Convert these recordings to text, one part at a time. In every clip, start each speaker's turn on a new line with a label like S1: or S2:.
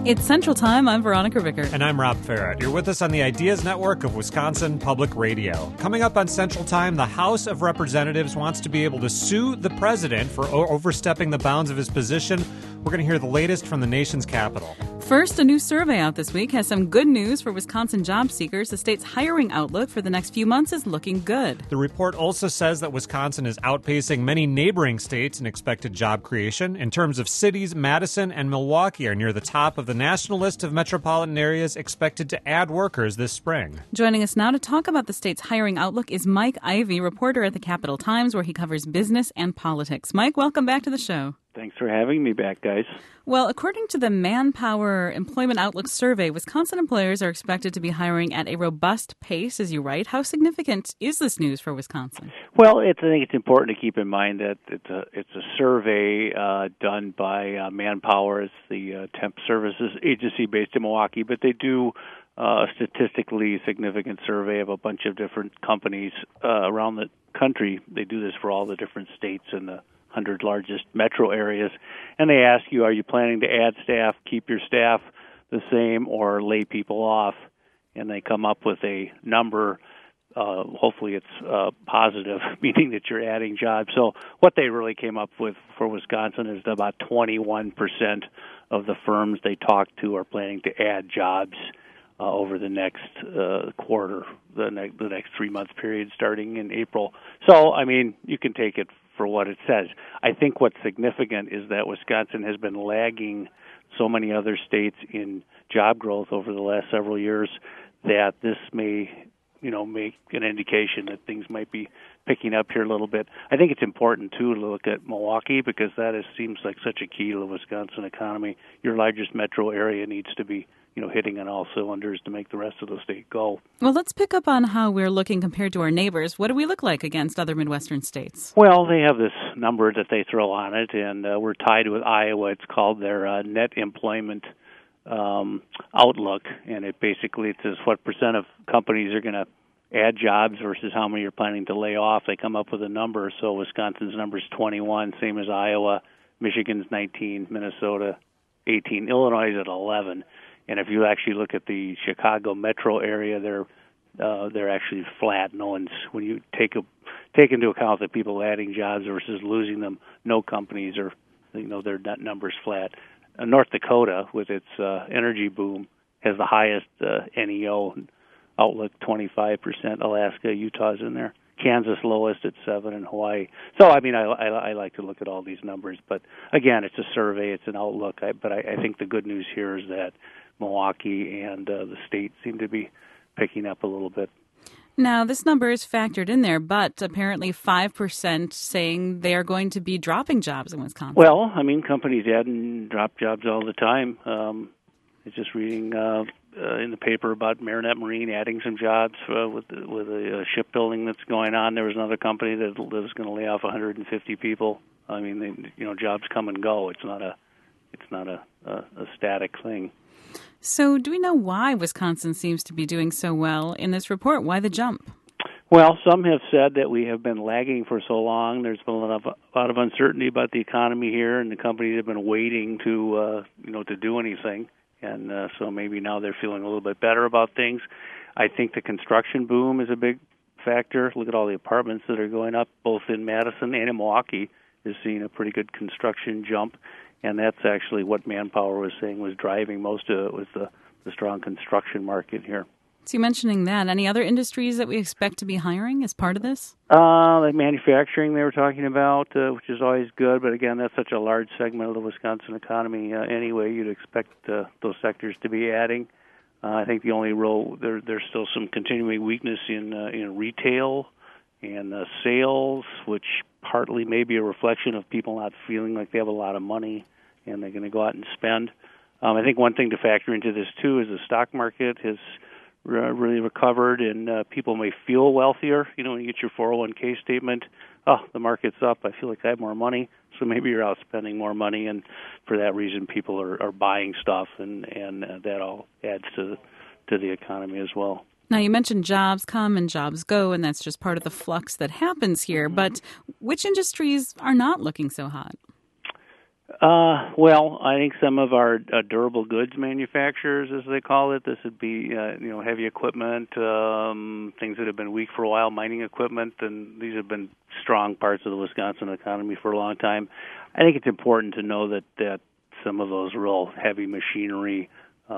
S1: It's Central Time. I'm Veronica Rickert.
S2: And I'm Rob Farrett. You're with us on the Ideas Network of Wisconsin Public Radio. Coming up on Central Time, the House of Representatives wants to be able to sue the president for overstepping the bounds of his position. We're going to hear the latest from the nation's capital.
S1: First, a new survey out this week has some good news for Wisconsin job seekers. The state's hiring outlook for the next few months is looking good.
S2: The report also says that Wisconsin is outpacing many neighboring states in expected job creation. In terms of cities, Madison and Milwaukee are near the top of the national list of metropolitan areas expected to add workers this spring.
S1: Joining us now to talk about the state's hiring outlook is Mike Ivey, reporter at the Capital Times, where he covers business and politics. Mike, welcome back to the show.
S3: Thanks for having me back, guys.
S1: Well, according to the Manpower Employment Outlook survey, Wisconsin employers are expected to be hiring at a robust pace, as you write. How significant is this news for Wisconsin?
S3: Well, I think it's important to keep in mind that it's a survey done by Manpower. It's the temp services agency based in Milwaukee, but they do a statistically significant survey of a bunch of different companies around the country. They do this for all the different states and the 100 largest metro areas, and they ask you, are you planning to add staff, keep your staff the same, or lay people off? And they come up with a number. Hopefully it's positive, meaning that you're adding jobs. So what they really came up with for Wisconsin is that about 21% of the firms they talk to are planning to add jobs over the next quarter, the next 3-month period starting in April. So, I mean, you can take it for what it says. I think what's significant is that Wisconsin has been lagging so many other states in job growth over the last several years that this may, make an indication that things might be picking up here a little bit. I think it's important, too, to look at Milwaukee because that seems like such a key to the Wisconsin economy. Your largest metro area needs to be hitting on all cylinders to make the rest of the state go.
S1: Well, let's pick up on how we're looking compared to our neighbors. What do we look like against other Midwestern states?
S3: Well, they have this number that they throw on it, and we're tied with Iowa. It's called their net employment outlook, and it basically says what percent of companies are going to add jobs versus how many you're planning to lay off. They come up with a number. So Wisconsin's number is 21, same as Iowa. Michigan's 19, Minnesota 18, Illinois is at 11. And if you actually look at the Chicago metro area, they're actually flat. No one's, when you take into account the people adding jobs versus losing them, no companies are, their net numbers flat. North Dakota, with its energy boom, has the highest NEO outlook, 25%. Alaska, Utah's in there. Kansas lowest at 7%, and Hawaii. So, I mean, I like to look at all these numbers, but again, it's a survey, it's an outlook. But I think the good news here is that Milwaukee and the state seem to be picking up a little bit.
S1: Now, this number is factored in there, but apparently 5% saying they are going to be dropping jobs in Wisconsin.
S3: Well, I mean, companies add and drop jobs all the time. I was just reading in the paper about Marinette Marine adding some jobs with a shipbuilding that's going on. There was another company that was going to lay off 150 people. I mean, jobs come and go. It's not a static thing.
S1: So do we know why Wisconsin seems to be doing so well in this report? Why the jump?
S3: Well, some have said that we have been lagging for so long. There's been a lot of uncertainty about the economy here, and the companies have been waiting to do anything. And so maybe now they're feeling a little bit better about things. I think the construction boom is a big factor. Look at all the apartments that are going up, both in Madison and in Milwaukee is seeing a pretty good construction jump. And that's actually what Manpower was saying was driving most of it, was the strong construction market here.
S1: So you're mentioning that. Any other industries that we expect to be hiring as part of this?
S3: Like manufacturing they were talking about, which is always good. But again, that's such a large segment of the Wisconsin economy anyway. You'd expect those sectors to be adding. I think the only there's still some continuing weakness in retail and sales, which partly may be a reflection of people not feeling like they have a lot of money and they're going to go out and spend. I think one thing to factor into this, too, is the stock market has really recovered, and people may feel wealthier. When you get your 401k statement, the market's up, I feel like I have more money, so maybe you're out spending more money, and for that reason people are buying stuff, and that all adds to the economy as well.
S1: Now, you mentioned jobs come and jobs go, and that's just part of the flux that happens here. But which industries are not looking so hot?
S3: Well, I think some of our durable goods manufacturers, as they call it, this would be heavy equipment, things that have been weak for a while, mining equipment, and these have been strong parts of the Wisconsin economy for a long time. I think it's important to know that some of those real heavy machinery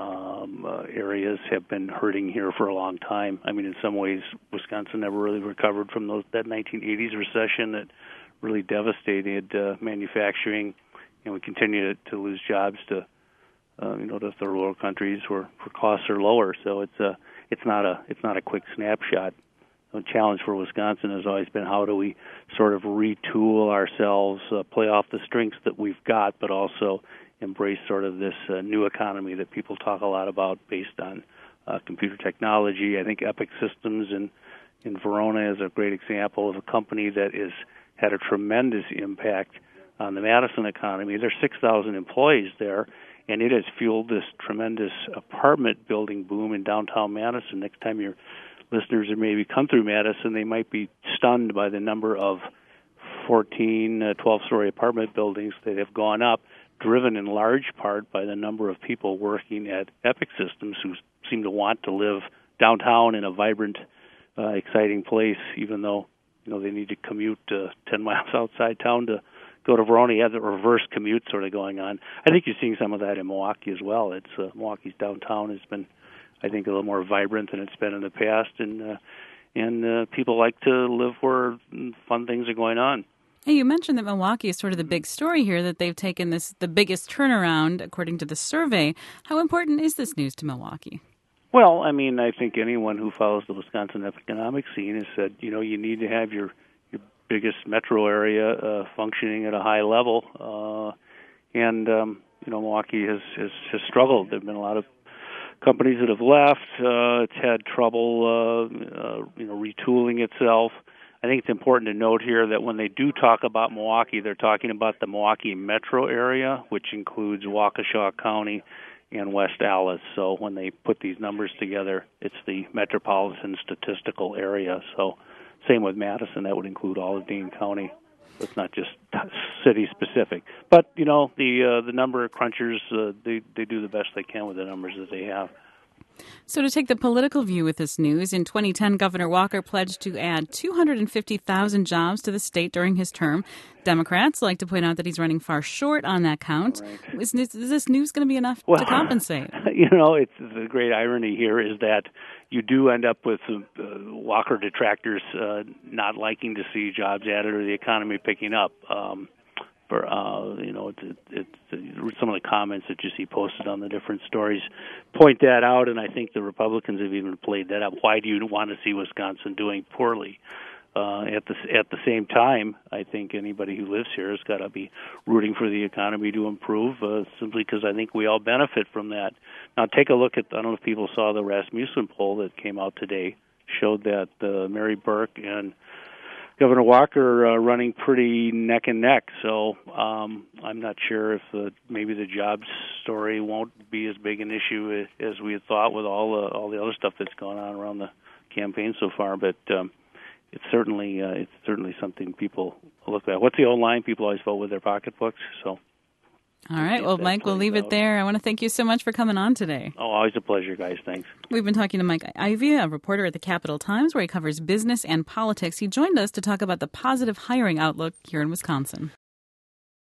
S3: areas have been hurting here for a long time. I mean, in some ways, Wisconsin never really recovered from that 1980s recession that really devastated manufacturing. And we continue to lose jobs to to third world countries where costs are lower. So it's not a quick snapshot. The challenge for Wisconsin has always been how do we sort of retool ourselves, play off the strengths that we've got, but also embrace sort of this new economy that people talk a lot about based on computer technology. I think Epic Systems in Verona is a great example of a company that has had a tremendous impact on the Madison economy. There's 6,000 employees there, and it has fueled this tremendous apartment building boom in downtown Madison. Next time your listeners maybe come through Madison, they might be stunned by the number of 14, 12-story apartment buildings that have gone up, driven in large part by the number of people working at Epic Systems who seem to want to live downtown in a vibrant, exciting place, even though they need to commute 10 miles outside town to go to Verona. You have the reverse commute sort of going on. I think you're seeing some of that in Milwaukee as well. It's Milwaukee's downtown has been, I think, a little more vibrant than it's been in the past, and people like to live where fun things are going on.
S1: Hey, you mentioned that Milwaukee is sort of the big story here, that they've taken the biggest turnaround according to the survey. How important is this news to Milwaukee?
S3: Well, I mean, I think anyone who follows the Wisconsin economic scene has said, you need to have your biggest metro area functioning at a high level, and Milwaukee has struggled. There have been a lot of companies that have left. It's had trouble, retooling itself. I think it's important to note here that when they do talk about Milwaukee, they're talking about the Milwaukee metro area, which includes Waukesha County and West Allis. So when they put these numbers together, it's the metropolitan statistical area. So same with Madison, that would include all of Dane County. So it's not just city-specific. But, the number of crunchers, they do the best they can with the numbers that they have.
S1: So to take the political view with this news, in 2010, Governor Walker pledged to add 250,000 jobs to the state during his term. Democrats like to point out that he's running far short on that count. Right. Is this news going to be enough to compensate?
S3: It's the great irony here is that you do end up with Walker detractors not liking to see jobs added or the economy picking up. Some of the comments that you see posted on the different stories point that out, and I think the Republicans have even played that up. Why do you want to see Wisconsin doing poorly? At the same time, I think anybody who lives here has got to be rooting for the economy to improve, simply because I think we all benefit from that. Now, take a look at, I don't know if people saw the Rasmussen poll that came out today, showed that Mary Burke and Governor Walker running pretty neck and neck, so I'm not sure if maybe the jobs story won't be as big an issue as we had thought with all the other stuff that's gone on around the campaign so far. But it's certainly something people look at. What's the old line? People always vote with their pocketbooks. So.
S1: All right. Well, Mike, we'll leave it there. I want to thank you so much for coming on today.
S3: Oh, always a pleasure, guys. Thanks.
S1: We've been talking to Mike Ivey, a reporter at the Capital Times, where he covers business and politics. He joined us to talk about the positive hiring outlook here in Wisconsin.